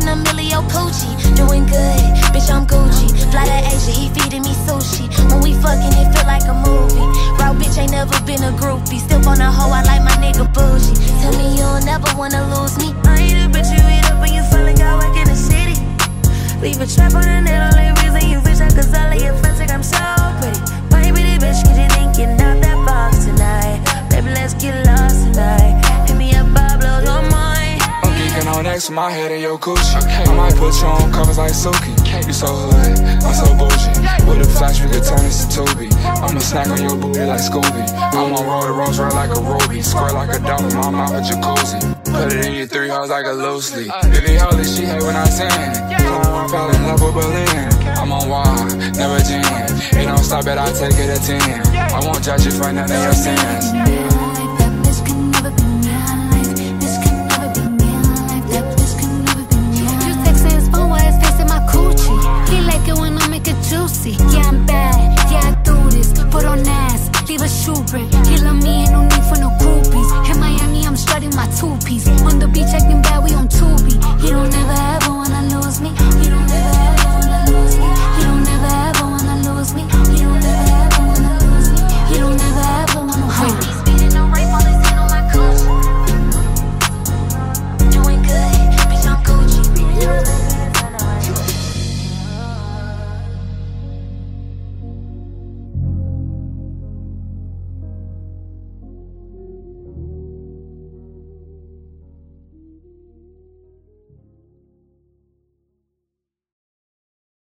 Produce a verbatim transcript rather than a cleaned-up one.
a millio Poochie. Doing good, bitch, I'm Gucci. Fly to Asia, he feeding me sushi. When we fucking, it feel like a movie. Raw bitch ain't never been a groupie. Still on a hoe, I like my nigga bougie. Tell me you'll never wanna lose me. I ain't a bitch you eat up when you feel like I work in the city. Leave a trap on the net, only reason you wish I could sell it. Your friends think I'm so pretty. My pretty bitch, cause you think you're not that box tonight. Baby, let's get lost tonight. Hit me up, Pablo, don't mind. I'm geeking on X with my head in your Gucci. I might put you on covers like Suki. You so hood, I'm so bougie. With a flash, we could turn this to Toby. I'ma snack on your booty like Scooby. I'm on roll the rolls right like a Roby. Squirt like a dog in my mouth a jacuzzi. Put it in your three hoes like a loose leaf. Billy Holly, she hate when I sing. I fell in love with Berlin. I'm on wild, never jam. It don't stop it, I take it a ten. I won't judge you for none of your sins.